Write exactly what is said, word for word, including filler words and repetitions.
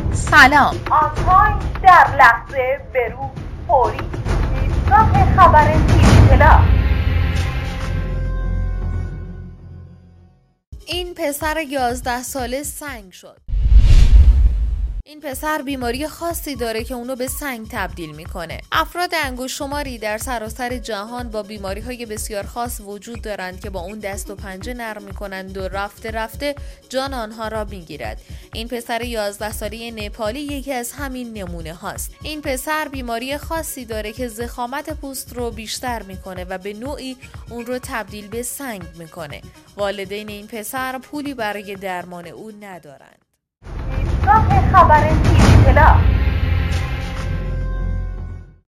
سلام. آنتاین در لحظه برو فوری ایستگاه خبر تیوی پلاس. این پسر یازده ساله سنگ شد. این پسر بیماری خاصی داره که اونو به سنگ تبدیل میکنه. افراد انگشت شماری در سراسر جهان با بیماری های بسیار خاص وجود دارند که با اون دست و پنجه نرم میکنند و رفته رفته جان آنها را میگیرد. این پسر یازده ساله نپالی یکی از همین نمونه هاست. این پسر بیماری خاصی داره که ضخامت پوست رو بیشتر میکنه و به نوعی اون رو تبدیل به سنگ میکنه. والدین این پسر پولی برای درمان او ندارند. ایستگاه خبر تیوی پلاس.